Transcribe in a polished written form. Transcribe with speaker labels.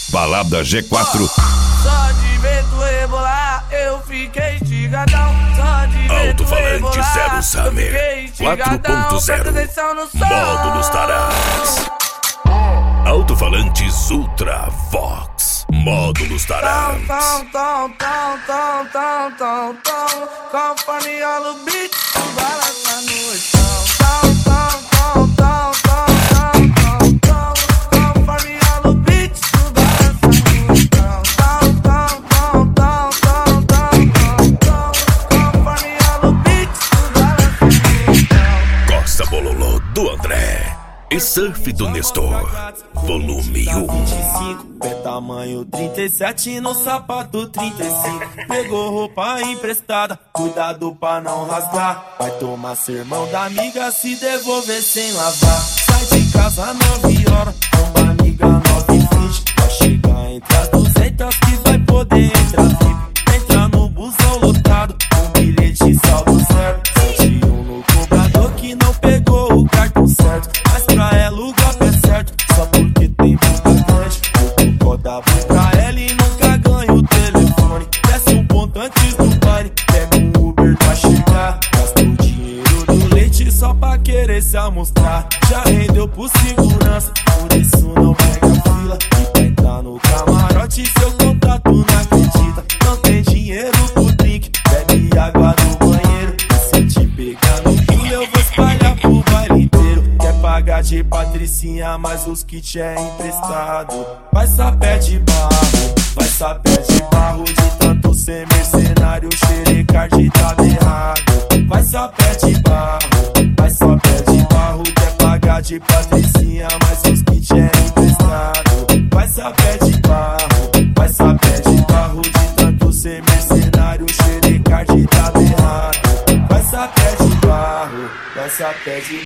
Speaker 1: Balada G4.
Speaker 2: Só de ver tu rebolar, eu fiquei estigadão. Só de ver tu
Speaker 1: Alto-falante
Speaker 2: rebolar,
Speaker 1: Zero
Speaker 2: eu
Speaker 1: Summer
Speaker 2: fiquei estigadão.
Speaker 1: 4.0.
Speaker 2: Presta atenção no som.
Speaker 1: Módulos Tarás. Alto-falantes Ultra Vox. Módulos Tarás.
Speaker 2: Conforme rola o beat, balança no chão.
Speaker 1: Costa Bololô do André e Surf do Nestor, volume 1.
Speaker 3: 25, pé tamanho 37 no sapato 35. Pegou roupa emprestada, cuidado pra não rasgar. Vai tomar sermão da amiga se devolver sem lavar. Sai de casa 9 horas, com uma amiga 9h20. Vai chegar entre as 200 que vai poder entrar VIP. Entra no busão lotado, com bilhete saldo zero. 71 no cobrador que não pegou o cartão certo. Mas pra ela o golpe é certo, só porque tem muita grande. Eu roda pra ela e nunca ganho o telefone. Desce um ponto antes do baile, pega um Uber pra chegar. Gasta o dinheiro do leite só pra querer se amostrar. Já rendeu pro segurança, por isso não pega fila. E pra entrar no camarote seu contato não acredita. Não tem dinheiro pro drink, bebe água do banheiro. E se te pegar no pulo eu vou espalhar pro baile inteiro. Quer pagar de patricinha, mas os kits é emprestado. Vai sapé de barro, vai sapé de barro. De tanto ser mercenário, xerecard tá errado. Vai sapé de barro, vai sapé de barro. Quer pagar de patricinha, mas os kits é emprestado. Vai sapé de barro, vai sapé de barro. De tanto ser mercenário, xerecard tá errado. Vai sapé de barro, vai sapé de